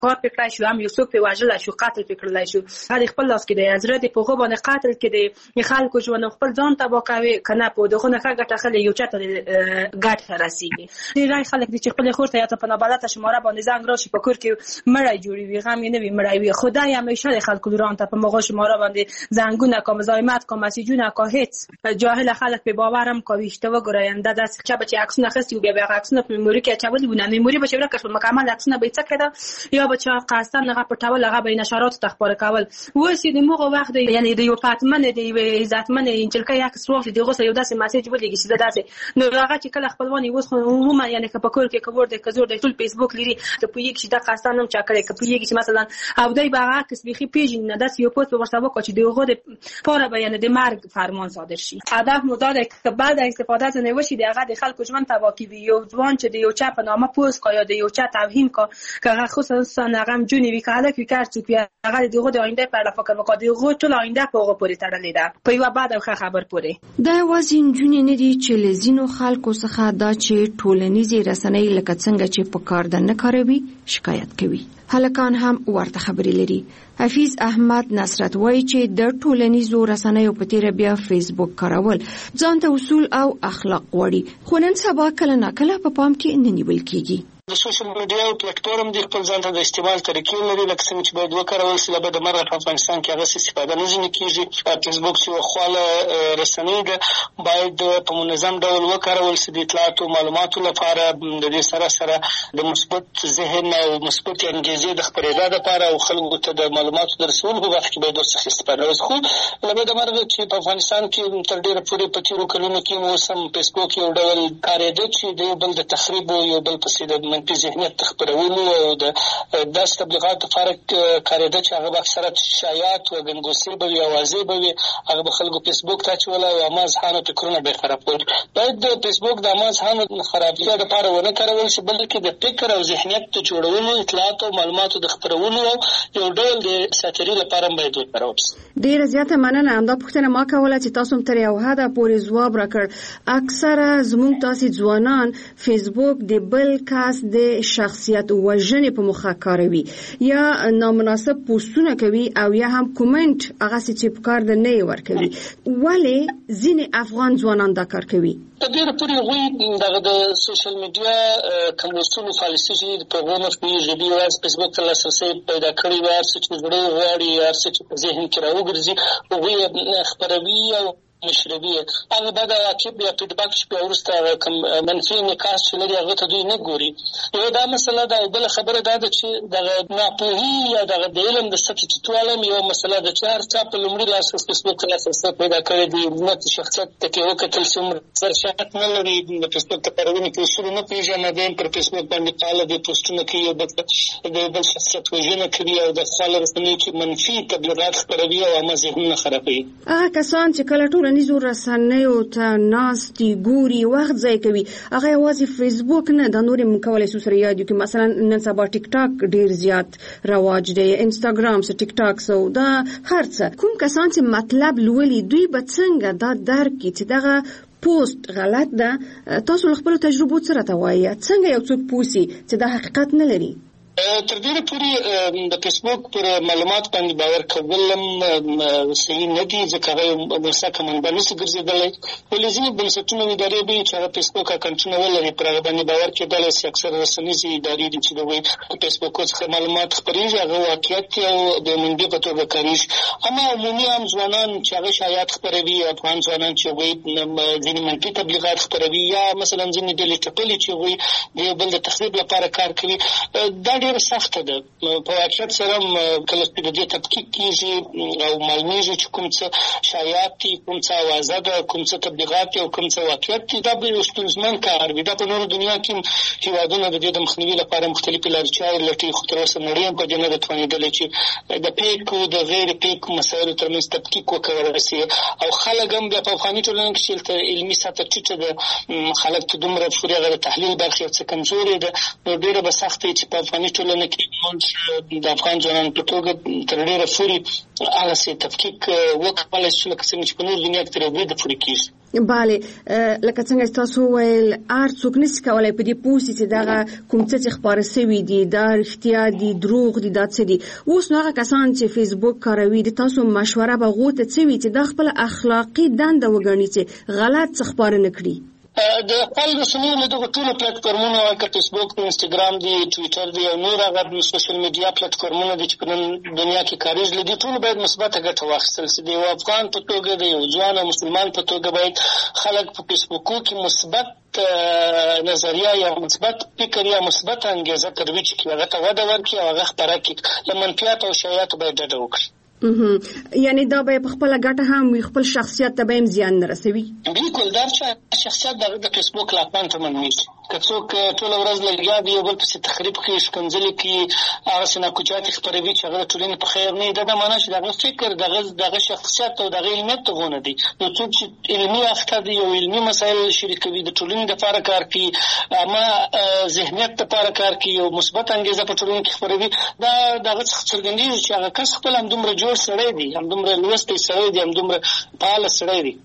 کار پکړای شو هم یو څوک په واجل شو قتل پکړلای شو هغه خپل لاس کې دی حضرت په غو باندې قتل کې دی خلکو ژوند خپل ځان تبا کوي کنه په دغه نه ګټه خلک یو چاته ګټه راسیږي ډیری خلک چې خپل خورته یا په نابلته شماره باندې زنګ راشي په کور کې مړی جوړوي غم یې نه وي مړی وي خدای همیشه خلکو دران ته په مغه شماره باندې زنګونه کوم مزاحمت کوم مسیجونه کو هیڅ جاهل خلک په باورم کوي اشتباه ګراینده د څه چې عکسونه خستی او بیا عکسونه په میموري کې اچول ونه میموري به شبره کښ مکمل عکسونه به څه کړه یا به چا قاصدن هغه پټول هغه به نشرات تخبار کول وسی د موغه وخت یعنی د یو پاتمن دی عزتمن انجلکه یک سروف دی غوسه یو داسې میسج ولېږي چې داسې نو هغه چې کله خپلوان یې وس عموما یعنی په کور کې کور د کزور د ټول فیسبوک لري ته په یک چې د قاصدن هم چا کړی کپی چې مثلا او دای به عکس بيخي پیژن نه داس یو پوسټ په ورسابه کو چې دغه د پاره بیان د مرګ فرمان صادر شي هدف مو دا ده که بعد استفاده از نوشي دغه د خلکو ژوند تبا کوي یو ځوان چې د یو چا په نامه پوسټ کا یا د یو چا توهین کا که خصوصا هغه جونی وی کاله کې کار چې هغه دغه د آینده په اړه فکر وکړي دغه ټول آینده په هغه پورې تړلې ده په یو بعد خبر پورې دا وازین جونی نه دي چې لزینو خلکو څخه دا چې ټولنیزي رسنۍ لکه څنګه چې په کار نه کاروي شکایت کوي هلکان هم ورته خبرې لري حفیظ احمد نصرت وایي چې د ټولنیزو رسنیو په تیر بیا فیسبوک کارول ځان ته اصول او اخلاق غواړي خو نن سبا کله ناکله په پام کې نه نیول کیږي د سوشل میډیا او پلیټفارم د خپل ځان ته د استعمال طریقې لري لکه څنګه چې باید وکارول شي لکه د مرغ په افغانستان کې هغه استفاده نه ځنې کیږي فیسبوک چې خواله رسنۍ ده باید په منظم ډول وکارول شي د اطلاعات او معلوماتو لپاره د دې سره د مثبت ذهن او مثبت انګیزې د خپرېدا لپاره او خلکو ته د معلوماتو د رسولو په وخت کې باید ورڅخه استفاده وشي خو لکه د مرغ چې په افغانستان کې تر ډېره پورې په تیرو کلونو کې موسم فیسبوک یو ډول کارېده چې د یو بل د تخریب او یو بل پسې د منفي ذهنیت خپرولو او د داسې تبلیغاتو لپاره کارېده چې هغه به اکثره شایعات او ګنګوسې به وي اوازې به وي هغه به خلکو فیسبوک ته اچول او عامه فکرونه به یې خراب کول باید د فیسبوک د عامه خرابتیا لپاره ونه کارول شي بلکې د فکر او ذهنیت د جوړولو اطلاعات او معلوماتو د خپرولو او یو ډول د ساتري لپاره باید وکارول شي ډیره زیاته مننه همدا پوښتنه ما کوله چې تاسو هم تر یو حده پورې ځواب راکړ اکثره زموږ تاسې ځوانان فیسبوک د بل کس د شخصیت وژنې په مخه کاروي یا نامناسب پوسټونه کوي او یا هم کومنټ هغه چې په کار نه ورکوي ولې ځینې افغان ځوانان دا کار کوي په ډېره پورې هغوی دغه د سوشل میډیا کوم لوستلو پالیسي چې په هغو مخ کېږي دوی یوازې فیسبوک ته لاسرسی پیدا کړی وي هر څه چې زړه غواړي هر څه چې په ذهن کې راوګرځي هغوی خپروي او مشربي هغه بعد عقب یا فیډباک چې وروسته کوم منفي نکاس چې لري هغه ته دوی نه ګوري یو دا مسله ده بل خبره ده چې د ناپوهي یا د علم د سطحې ټیټوالی یو مسله ده چې هر چا په لومړي لاس فیسبوک ته لاسرسی پیدا کړی دی د شخصیت ته کې وکتل څومره سرشات نه لري د فیسبوک ته پرونې کې اصول نه پیژنه دین پر فیسبوک باندې پاله د پوسټونه کوي او د بل شخصیت وژنه کوي او د خپل رسنۍ کې منفي تبلیغات خپروي او عامه ذهنونه خرابوي هغه کسان چې کله ټولنیزو رسنیو ته ناستي ګوري وخت ضایع کوي هغه یوازې فیسبوک نه د نورې مکولای سو سره یاد کی مثلا نن سبا ټیک ټاک ډیر زیات رواج دی انستګرام سره ټیک ټاک سو دا هرڅه کوم کسان چې مطلب لولي دوی به څنګه دا درک کی چې دغه پوسټ غلط ده تاسو خپل تجربه سره توایي څنګه یو څوک پوسی چې دا حقیقت نه لري تر دې پورې د فیسبوک پر معلومات باندې باور کول صحیح نه دي ځکه هغه مسکه منبع نشي ګرځېدلی ولې ځینې بنسټونه ادارې به چې هغه فیسبوک اکاونټونه ولري پر هغه باندې باور کېدلی شي اکثر رسنیزې ادارې دي چې د فیسبوک څخه معلومات خپرېږي هغه واقعیت او د منبع په توګه کاریږي اما عمومي عام ځوانان چې هغه شایعات خپروي افغان ځوانان چې هغوی ځینې منفي تبلیغات خپروي یا مثلا ځینې ډلې ټپلې چې هغوی د یو بل د تخریب لپاره کار کوي دا ډېره سخته ده په واقعیت سره کله چې د دې تحقیق کېږي او معلومیږي چې کوم څه شایعات دي کوم څه اوازه ده کوم څه تبلیغات دي او کوم څه واقعیت دي دا به یو ستونزمن کار وي دا په نورو دنیا کې هېوادونه د دې د مخنیوي لپاره مختلفې لارې چارې لټوي خو تر اوسه نړۍ هم په دې نه ده توانېدلې چې د پیکو د غیر پیکو مسایلو ترمنځ تحقیق وکړلی شي او خلک هم بیا په افغاني ټولنه کې چې هلته علمي سطحه ټیټه ده خلک ته دومره پورې هغه د تحلیل برخې یو څه کمزورې ده نو ډېره به سخته وي چې په افغاني ټولنه کې موږ د افغان ځوانانو په توګه تر ډېره پورې هغسې تفکیک وکړلی شو لکه څنګه چې په نورو دنیا کې تر یو بریده پورې کېږي bale لکه څنګه تاسو ویل څوک نشي کولای په دې پوښتنه چې دا کوم څه خبره سوي دي دا اړتیا دي دروغ دي دا څه دي اوس نو هغه کسان چې فیسبوک کاروي د تاسو مشوره به غوته څوي چې د خپل اخلاقی دنده وګڼي چې غلط خبره نه کړي د خپل رسنیو له دغه ټولو پلیټفارمونو لکه فیسبوک دی انسټاګرام دی ټویټر دی او نور هغه سوشل میډیا پلیټفارمونه دي چې په نن دنیا کې کاریږي لدی ټول باید مثبت ګټه واخیستل شي د افغان په توګه د یو ځوان او مسلمان په توګه باید خلک په فیسبوک کې مثبت نظریه یا مثبت فکر یا مثبت انګیزه ترویج کړي هغه ته وده ورکړي او هغه خپره کړي له منفیات او شایعاتو باید ډډه وکړي یعنی دا به خپل ګټه هم خپل شخصیت ته به زیان نه رسوي بالکل دا چې شخصیت د فیسبوک لاپان ته منوي که څوک ټول ورځ لګیا دی یو بل پسې تخریب کوي ښکنځلې کوي هغه څه ناکوچات خپروي چې هغه د ټولنې په خیر نه دا معنا چې دغه فکر دغه شخصیت او دغه علمیت ته غونه دي نو څوک چې علمي اخته دي او علمي مسایل شریکوي د ټولنې لپاره کار کوي اما ذهنیت لپاره کار کوي او مثبت انګیزه په ټولنه کې خپروي دا دغه څرګندېږي چې هغه کس خپل همدومره جوړ سړی دی همدومره لوستی سړی دی همدومره فعاله سړی دی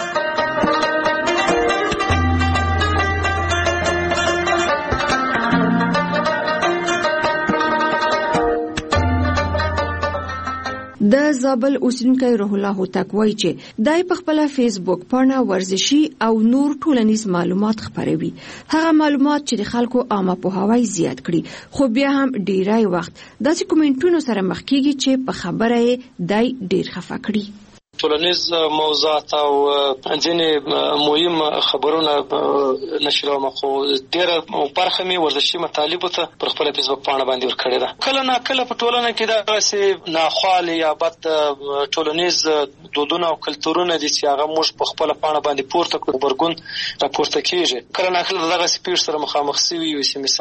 د زابل اوسیدونکی روح الله هوتک وایي چې دای په خپل فیسبوک پاڼه ورزشي او نور ټولنیز معلومات خپروي هغه معلومات چې د خلکو عامه پوهاوی زیات کړي خو بیا هم ډیری وخت داسې کومنټونو سره مخ کیږي چې په خبره یې دای ډیر خفه کړي ټولنیز موضوعات او ځینې مهم خبرونه نشروم خو ډېره برخه مې ورزشي مطالبو ته پر خپل فیسبوک پاڼه باندې ورکړې ده کله نا کله په ټولنه کې دغسې ناخوالې یا بد ټولنیز دودونه او کلتورونه دي چې هغه موږ په خپله پاڼه باندې پورته کړو غبرګون راپورته کېږي کله نا کله دغسې پېښو سره مخامخ سوي وي چې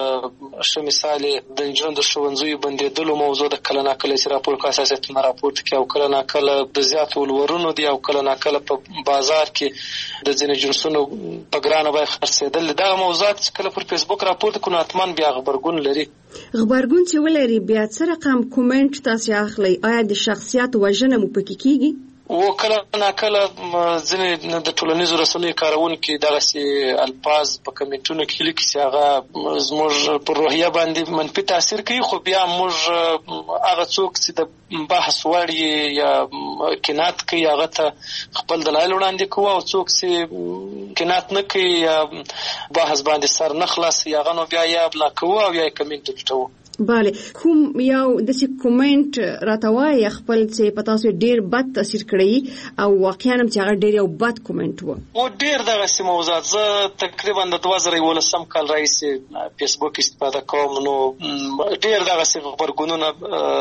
ښه مثال د نجونو د ښوونځیو بندېدلو موضوع ده کله نا کله چې راپور په اساسیتونه راپورته کړي او کله نا کله د زیات ولورونو دي او کله نا کله په بازار کې د ځینې جنسونو په ګرانه بیه خرڅېدل دغه موضوعات چې کله پر فیسبوک راپورته کړو حتما بیا غبرګون لري غبرګون چې ولري بیا څه رقم کومنټ تاسو اخلي آیا د شخصیت وژنه مو پکې کیږي و کله نا کله ځینې د ټولنیزو رسنیو کاروونکي دغسې الفاظ په کمنټونو کې لیکي چې هغه زموږ پر روحیه باندې منفي تاثیر کوي خو بیا موږ هغه څوک چې د بحث وړ یا کنات کوي هغه ته خپل دلایل وړاندې کوو او څوک چې کنات نه کوي یا بحث باندې سر نه خلاصوي هغه نو بیا یا ابلاغ کوو او یا یې کمنټ ډیلیټوو بله کوم یو داسې کومنټ راته وایي خپل چې په تاسو ډېر بد تاثیر کړی او واقعا هم چې هغه ډېر یو بد کومنټ و او ډېر دغسې موضوعات زه تقریبا د 2011 کال راهیسې فیسبوک استفاده کوم نو ډېر دغسې غبرګونونه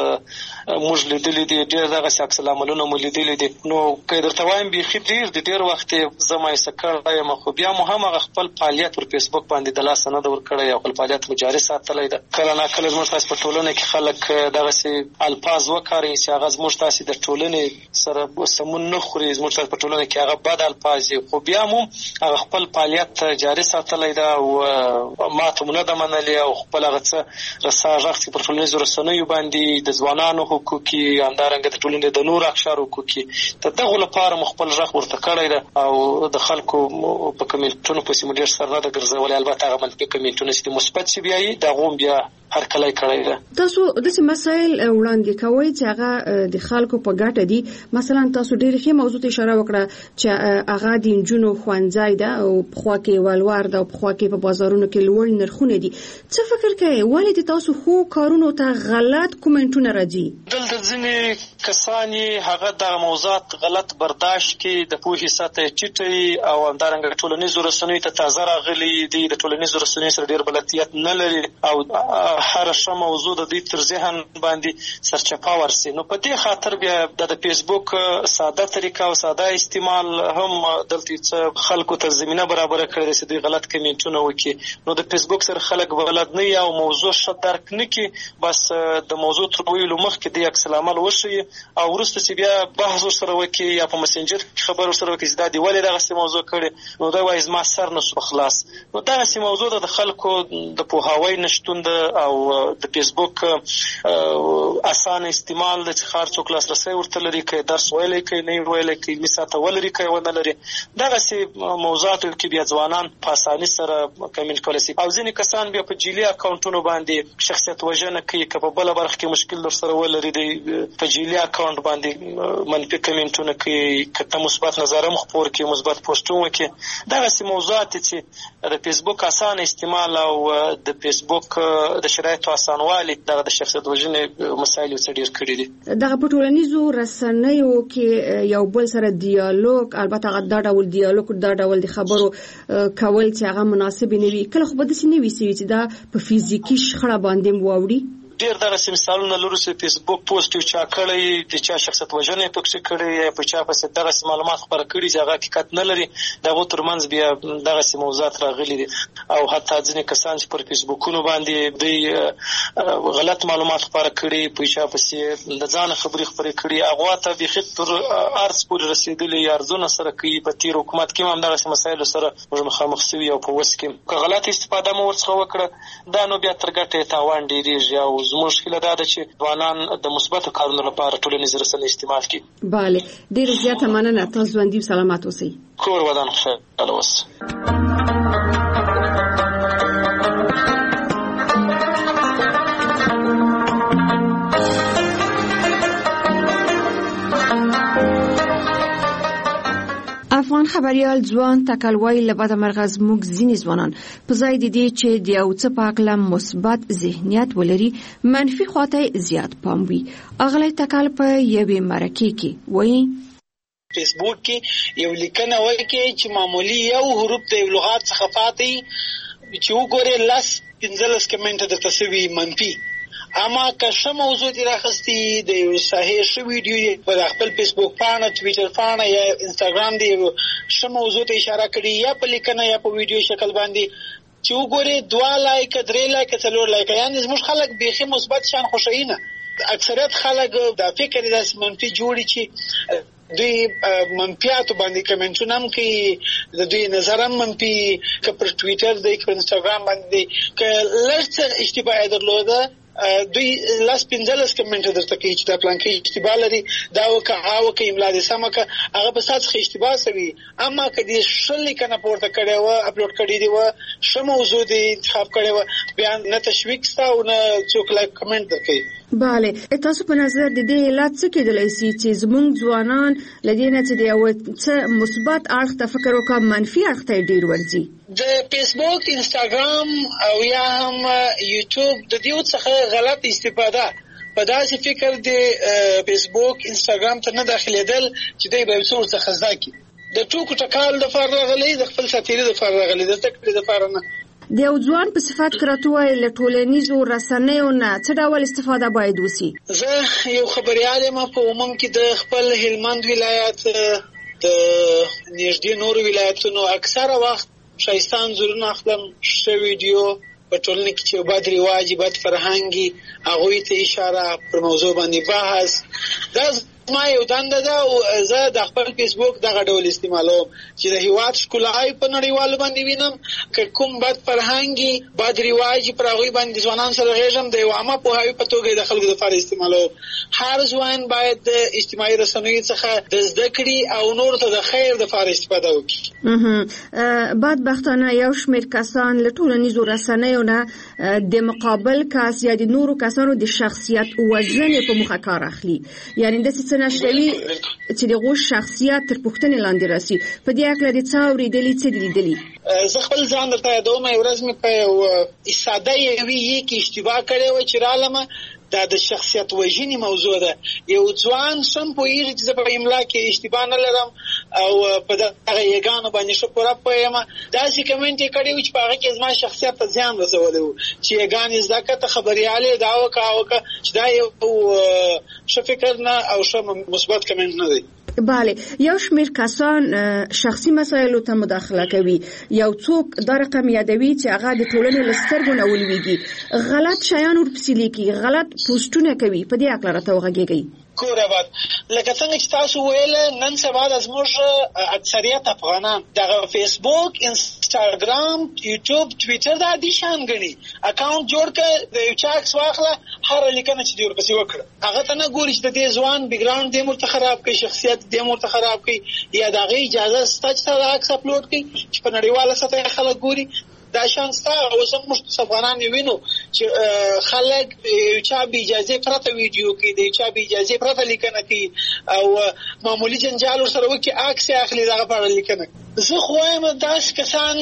موږ لیدلي دي ډېر دغسې عکس العملونه مو لیدلي دي نو که درته وایم بیخي ډېر دي ډېر وخت یې زه مایوسه کړی یم خو بیا مو هم هغه خپل فعالیت پر فیسبوک باندې د لاسه نه ده ورکړی او خپل فعالیت مو جاري ساتلی ده کله نا کله زموږ تاسې په ټولنه کې خلک دغسې الفاظ وکاروي چې هغه زموږ تاسې د ټولنې سره سمون نه خوري زموږ تاسې په ټولنه کې هغه بد الفاظ دي خو بیا مو هغه خپل فعالیت جاري ساتلی ده او ماته مو نه ده منلې او خپل هغه څه رسا غږ چې پر ټولنیزو رسنیو باندې د ځوانانو حقوقي همدارنګه د ټولنې د نورو اقشارو حقوقي د دغو لپاره مو خپل غږ ورته کړی ده او د خلکو په کمنټونو پسې مو ډېر سر نه ده ګرځولی البته هغه منفي کمنټونه چې د مثبت چې بیا یي د هغو بیا هرکلی کړی ده تاسو داسې مسایل وړاندې کوئ چې هغه د خلکو په ګټه دي مثلا تاسو ډېرې ښې موضوع ته اشاره وکړه چې هغه د نجونو ښوونځی ده او پخوا کې ولور ده او پخوا کې په بازارونو کې لوړ نرخونه دي څه فکر کوئ ولې د تاسو ښو کارونو ته غلط کومنټونه راځي دلته ځینې کسان هغه دغه موضوعات غلط برداشت کړي د پوهې سطحه ټیټه او همدارنګه ټولنیزو رسنیو ته تازه راغلي دي د ټولنیزو رسنیو سره ډېر بلدیت نه لري او هر ښه موضوع د دوی تر ذهن باندې سرچپه ورسي نو په دې خاطر بیا د فیسبوک ساده طریقه او ساده استعمال هم دلته څه خلکو ته زمینه برابره کړې ده چې دوی غلط کمنټونه وکړي نو د فیسبوک سره خلک بلد نه یا موضوع ښه درک نه کړي بس د موضوع تر ویلو مخکې د عکس العمل وښیي او وروسته چې بیا بحث ورسره وکړي یا په مسنجر خبر ورسره وکړي دا دی ولې دغه موضوع کړي نو دا وایي زما سر نه سو خلاص. نو دغه موضوع د خلکو د پوهاوی نشتون او د فیسبوک اسانه استعمال د خار څوک لاسرسي ورته لري کوي درس ویلې کوي نه ویلې کوي مثاته ولري کوي ونه لري دغه موضوعات کې بیا ځوانان په اساني سره کمنټ کولی شي او ځینې کسان بیا په جعلي اکاونټونو باندې شخصیت وژنه کوي که په بله برخه کې مشکل در سره ولري دی په جعلي اکاونټ باندې منفي کمنټونه کوي که ته مثبت نظر هم خپور کړي مثبت پوسټونه وکړي دغسې موضوعات چې د فیسبوک اسانه استعمال او د فیسبوک د شرایطو اسانوالي دغه د شخصیت وژنې مسایل څه ډېر کړي دي. دغه په ټولنیزو رسنیو کې یو بل سره دیالوګ البته دا ډول دیالوګ دا ډول د خبرو کول چې هغه مناسب نه وي کله خو به داسې نه وي چې دا په فزیکي شخړه باندې واوړي. ډېر دغسې مثالونه لرو چې فیسبوک پوسټ یو چا کړی د چا شخصیت وژنه یې پکښې کړی یا په چا پسې دغسې معلومات خپاره کړي چې هغه حقیقت نه لري د هغو ترمنځ بیا دغسې موضوعات راغلي دي او حتی ځینې کسان چې پر فیسبوکونو باندې دوی غلط معلومات خپاره کړي په چا پسې د ځانه خبرې خپرې کړي هغو ته بیخي تر عرض پورې رسېدلي یا عرضونه سره کوي په تېر حکومت کې هم دغسې مسایلو سره موږ مخامخ سوي او په اوس کې که غلط استفاده مو ورڅخه وکړه دا نو بیا تر ګټې تاوان ډېرېږي او زموږ هیله دا ده چې ځوانان د مثبتو کارونو لپاره ټولنیز رسنۍ استعمال کړي. بله ډېره زیاته مننه تاسو ژوندي سلامت اوسئ. کور ودان خوشحاله اوسئ. افغان خبريال ځوان تکلوي لبد مرغز موږ ځینې ځوانان په ځای د دې چې د یو څه په هکله مثبت ذهنیت ولري منفي خواته زیات پام وي. اغلی تکل په یوې مرکې کې وایي فیسبوک کې یو لیکنه وکړي چې معمولی یو حروف د یو لغات څخه پاتې چې وګورې 15 کمنټ درته سوي منفي اما که ښه موضوع دې راخستي د یو صحیح ښه ویډیو په خپل فیسبوک پاڼه ټویټر پاڼه یا انسټاګرام دې ښه موضوع ته اشاره کړي یا په لیکنه یا په ویډیو شکل باندې چې وګورې 2 لایک 3 لایک 4 لایک یعنې زموږ خلک بیخي مثبت شان خوښوي نه اکثریت خلک دا فکر داسې منفي جوړي چې دوی منفیاتو باندې کمنټونه هم کوي د دوی نظر هم منفي که پر ټویټر دی که پر انسټاګرام باندې که لږ څه اشتباه یې درلوده دوی 15 کمنټ درته کوي چې دا پلانکې اشتباه لري دا وکه املا دې سمه که هغه په سات څخه اشتباه سوي اما که دې ښه لیکنه پورته کړې وه اپلوډ کړې دې وه ښه موضوع دې انتخاب کړې وه بیا نه تشویق سته او نه څوک لایک کمنټ درکوي. بله تاسو په نظر د دې علت څه کېدلی سي چې زموږ ځوانان له دې نه چې د یو څه مثبت اړخ ته فکر وکړه منفي اړخ ته ډېر ورځي؟ د فیسبوک انسټاګرام او یا هم یوټیوب د دې څخه غلط استفاده په داسې فکر د فیسبوک انسټاګرام ته نه داخلېدل چې دوی به یو څه ورڅخه زده کړي د ټوکو ټکال دپاره راغلی د خپل ساتیري دپاره راغلی د زده کړې دپاره نه. د یو ځوان په صفت کرته وای له ټولنیزو رسنیو نه څه ډول استفاده باید وسی؟ زه یو خبريال یم په عموم کې د خپل هلمند ولایت د نږدې نورو ولایتونو اکثره وخت شایسته انځورونه اخلم ښه ویډیو په ټولنه کې چې بد رواج بد فرهنګي هغوی ته اشاره پر موضوع باندې بحث دا ما یو دنده ده او زه د خپل فیسبوک دغه ډول استعمالوم چې د هیواد ښکلای په نړیوالو باندې وینم که کوم بد فرهنګي بد رواج پر هغوی باندې ځوانان سره غېږم د یو عامه پوهاوي په توګه د خلکو دپاره استعمالوم. هر ځوان باید د اجتماعي رسنیو څخه د زده کړې او نورو ته د خیر دپاره استفاده وکړي. بدبختانه یو شمېر کسان له ټولنیزو رسنیو نه د مقابل کس یا د نورو کسانو د شخصیت وژنې په مخه کار اخلي یعنې داسې نشوي چې دغه شخصیت تر پوښتنې لاندې راسي. په دې اړه د څه اورېدلي څه لیدلي؟ زه خپل ځان درته یادوم یو ورځ مې په یو ساده یوې کې اشتباه کړې وه چې رالمه دا د شخصیت وژنې موضوع ده. یو ځوان سم پوهېږي چې زه په املا کې اشتباه نه لرم او په دغه یګانو باندې ښه پوره پوهیم داسې کمنټ یې کړی و چې په هغه کې زما شخصیت ته زیان رسولی و چې یګانې زده کړه ته خبریال یې دا وکړه چې دا یو ښه فکر نه او ښه مثبت کمنټ نه دی. بله یو شمېر کسان شخصي مسایلو ته مداخله کوي یو څوک دا رقم یادوي چې هغه د ټولنې له سترګو نه ولویږي غلط شیان ورپسې لیکي غلط پوسټونه کوي په دې اړه راته وغږیږئ. کور آباد. لکه څنګه چې تاسو ویل نن سبا د زموږ اکثریت افغانان دغه فیسبوک، انسټاګرام، یوټیوب، ټویټر دا دي شان غني اکاونټ جوړ کړه، د یو چا عکس واخله، هر لیکنه چې دی ورپسې وکړه، هغه ته نه ګوري چې د دې ځوان بیک ګراوند دې مرته خراب کړي، شخصیت دې مرته خراب کړي، یا د هغې اجازه شته چې دا عکس اپلوډ کړي چې په نړیواله سطح خلک ګوري. دا شان ستا اوس هم موږ افغانان وینو چې خلک یو چا بې اجازې پرته ویډیو کوي، د یو چا بې اجازې پرته لیکنه کوي او معمولي جنجال ورسره وکړي، عکس یې اخلي، د هغه په اړه لیکنه. زه خو وایم داسې کسان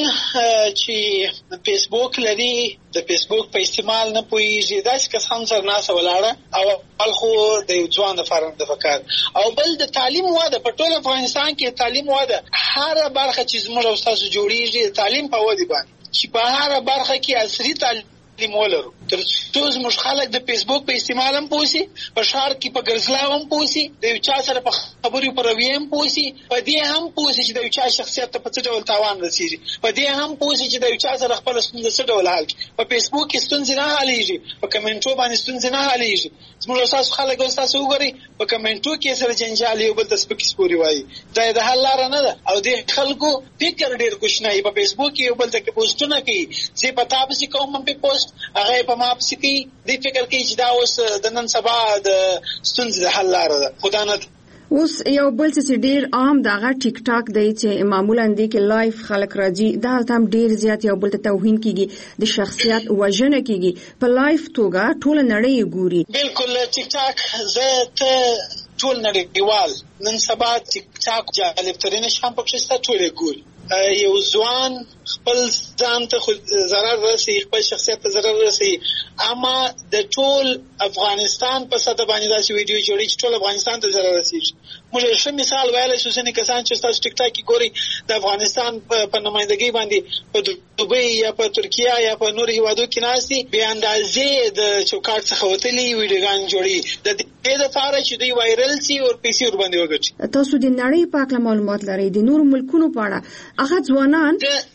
چې فیسبوک لري، د فیسبوک په استعمال نه پوهېږي، داسې کسان سره ناسته ولاړه او اول خو د یو ځوان دپاره د پکار، او بل د تعلیم واده په ټول افغانستان کې تعلیم واده، هره برخه چې زموږ او ستاسو جوړېږي د تعلیم په ودې باندې چې په هره برخه کې عصري تعلیم ولرو. تر څو زموږ خلک د فیسبوک په استعمال هم پوهسي، په ښار کې په ګرځلاو هم پوهسي، د یو چا سره په خبرو په رویې هم پوهسي، په دې هم پوهسي چې د یو چا شخصیت ته په څه ډول تاوان رسېږي، په دې هم پوهسي چې د یو چا سره خپله ستونزه څه ډول حل کړي. په فیسبوک کې ستونزې نه حلېږي، په کمنټو باندې ستونزې نه حلېږي. زموږ ستاسو خلک اوس تاسو وګورئ په کمنټو کې سره جنجال یو بل ته سپکې سپورې وایي، دا د حل لاره نه ده. او د خلکو فکر ډېر کوچنی، په فیسبوک کې یو بل ته پوسټونه کوي، زه په تا پسې کوم هم پې پوسټ، هغه په ما پسې کوي، دوی فکر کوي چې دا اوس د نن سبا د ستونزې د حل لاره ده، خو دا نه ده. اوس یو بل څه ډیر عام دغه ټیک ټاک دی چې معمولا دی کې لایف خلک راځي، دا هم ډیر زیات یو بل ته توهین کیږي، د شخصیت وژنه کیږي، په لایف توګه ټول نړۍ ګوري. بالکل ټیک ټاک زه ته ټول نړیوال نن سبا ټیک ټاک جالب ترین شام پکې ستا ټول ګوري. یو ځوان خپل ځان ته ضرر رسي، خپل شخصیت ته ضرر رسي، اما د ټول افغانستان په سطح باندې داسې ویډیو جوړي چې ټول افغانستان ته ضرر رسیږي. موږ ښه مثال ویلی شو، ځینې کسان چې ستاسو ټیک ټاک کې ګورئ د افغانستان په نمایندګۍ باندې په دوبۍ یا په ترکیه یا په نورو هېوادو کې ناست دي، بې اندازې د چوکاټ څخه وتلي ویډیوګانې جوړي د دې دپاره چې دوی وایرل سي او پیسې ورباندې وګټي. تاسو د نړۍ په هکله معلومات لرئ، د نورو ملکونو په اړه هغه ځوانان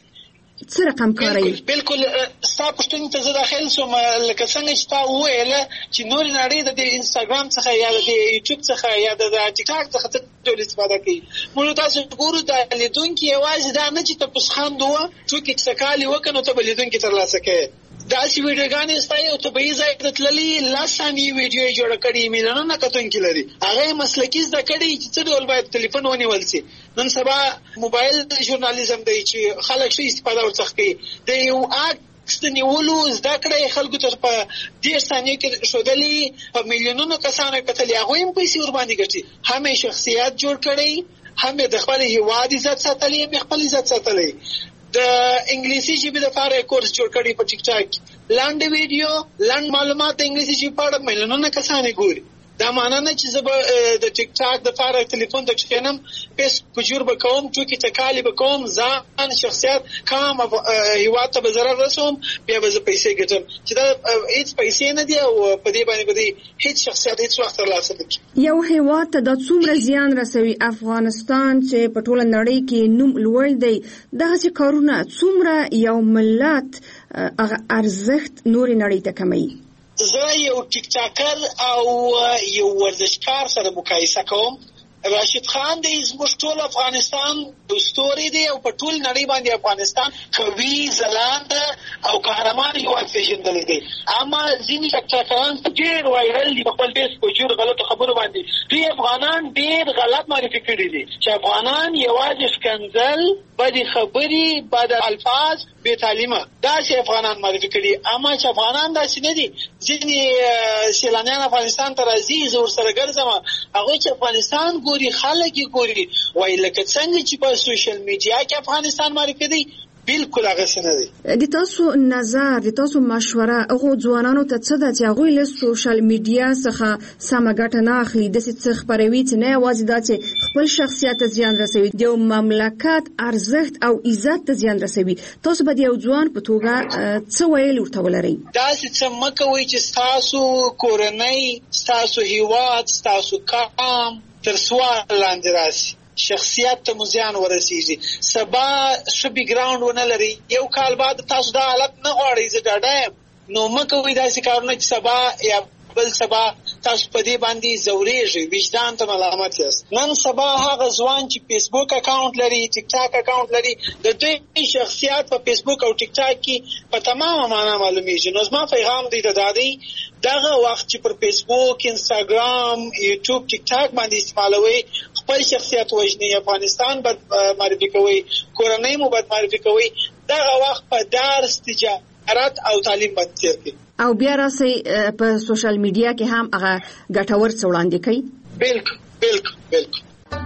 څه رقم کاروي؟ بالکل ستا پوښتنې ته زه داخل شوم، لکه څنګه چې تا وویله چې نورې نړۍ د انسټاګرام څخه یا د یوټیوب څخه یا د ټیک ټاک څخه څه ډول استفاده کوي. موږ تاسو ګورو د لیدونکي یوازې دا نه چې ته پسخاند وه، ټوکې څکالې وکړه نو ته به لیدونکي ترلاسه کوې. داسې ویډیوګانې ستا یو طبیعي ځای ته تللي 10 ثانیې ویډیو یې جوړه کړې، میلیونونه کتونکي لري، هغه یې مسلکي زده کړي چې څه ډول باید تلیفون ونیول سي. نن سبا موبایل ژورنالیزم دی چې خلک ښه استفاده ورڅخه کوي، د یو عکس د نیولو زده کړه خلکو ته په 10 ثانیو کې ښودلي، په میلیونونو کسانو یې کتلي، هغوی هم پیسې ورباندې ګټي. هم یې شخصیت جوړ کړی، هم یې د خپل هېواد عزت ساتلی، هم یې خپل عزت ساتلی. د انګلیسي ژبې لپاره کورس جوړ کړی په ټیک ټاک، لنډ ویډیو، لنډ معلومات د انګلیسي ژبې په اړه میلیونونه کسان یې ګوري. دا معنا نه چې زه به د ټیک ټاک دپاره تلیفون ته کښېنم، پیس کجور به کوم، ټوکې ټکالې به کوم، ځان شخصیت کام، هېواد ته به ضرر رسوم، بیا به زه پیسې ګټم، چې دا هېڅ پیسې نه دي او په دې باندې به هېڅ شخصیت هېڅ وخت ترلاسه نه کړي. یو هېواد ته دا څومره زیان رسوي افغانستان چې په ټوله نړۍ کې نوم لوړ دی، دغسې کارونه څومره یو ملت ارزښت نورې نړۍ ته کموي؟ زه یو ټیک ټاکر او یو ورزشکار سره مقایسه کوم. راشد خان دی زموږ ټول افغانستان ستوري دی او په ټول نړۍ باندې افغانستان قوي، ځلانده او قهرمان هېواد پېژندلی دی. اما ځینې ټکټاکران ډېر وایرل دي په خپل فیس په جوړ غلطو خبرو باندې. دوی افغانان ډېر غلط معرفي کړي دي چې افغانان یوازې ښکنځل، بدې خبرې، بد الفاظ، بې تعلیمه، داسې افغانان معرفي کړي. اما چې افغانان داسې نه دي. ځینې سیلانیان افغانستان ته راځي، زه ورسره ګرځم، هغوی چې افغانستان ګوري، خلک یې ګوري، وایي لکه څنګه چې په سوشل میډیا کې افغانستان معرفي دی، بالکل هغسې نه دی. د تاسو نظر، د تاسو مشوره هغو ځوانانو ته څه ده چې هغوی له سوشل میډیا څخه سمه ګټه نه اخلي، داسې څه خپروي چې نه یوازې دا چې خپل شخصیت ته زیان رسوي، د یو مملکت ارزښت او عزت ته زیان رسوي؟ تاسو به د یو ځوان په توګه څه ویل ورته ولرئ؟ داسې څه مه کوئ چې ستاسو کورنۍ، ستاسو هېواد، ستاسو قام تر سوال لاندې راسي، شخصیت ته مو زیان ورسیږي، سبا ښه بیک ګراوند ونه لري، یو کال بعد تاسو دا حالت نه غواړئ، زه ډاډه یم. نو مه کوئ داسې کارونه چې سبا یا بل سبا تاسو په دې باندې زورېږئ، وجدان ته ملامت یاست. نن سبا هغه ځوان چې فیسبوک اکاونټ لري، ټیک ټاک اکاونټ لري، د دوی شخصیت په فیسبوک او ټیک ټاک کې په تمامه معنا معلومیږي. نو زما پیغام دی د دادی دغه وخت چې پر فیسبوک، انستاګرام، یوټیوب، ټیک ټاک باندې استعمالوي، خپل شخصیت وژني، افغانستان بد معرفي کوي، کورنۍ مو بد معرفي کوي، دغه وخت په درس، تجارت او تعلیم باندې تیر کړئ. او بیا راسي په سوشل میډیا کې هم هغه ګټور څه وړاندې کوي. بالکل.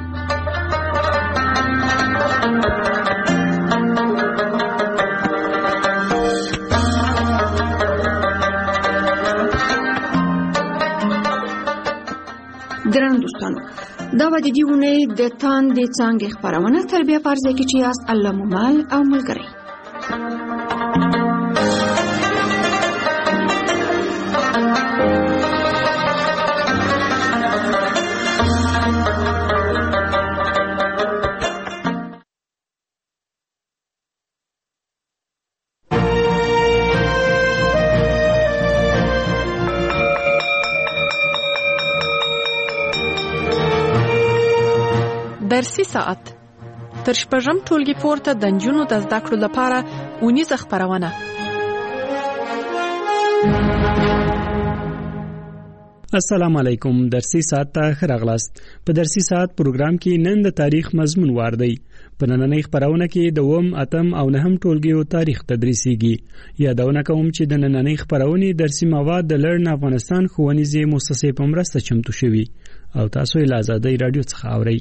ګران دوستانو، دا به د دې اونۍ د تاندې څانګې خپرونه تر بیا په ځای کې چې یاست الله مو مل او ملګری. درسي ساعت تر شپږم ټولګي پورته د نجونو د زده کړو لپاره اونیزه خپرونه. السلام علیکم. درسي ساعت ته ښه راغلاست. په درسي ساعت پروګرام کې نن د تاریخ مضمون وار دی. په نننۍ خپرونه کې د 8 او 9 ټولګیو تاریخ تدریسیږي. یادونه کوم چې د نننۍ خپرونې درسي مواد د لرن افغانستان ښوونیزې مؤسسې په مرسته چمتو شوي او تاسو یې له آزادۍ راډیو څخه اورئ.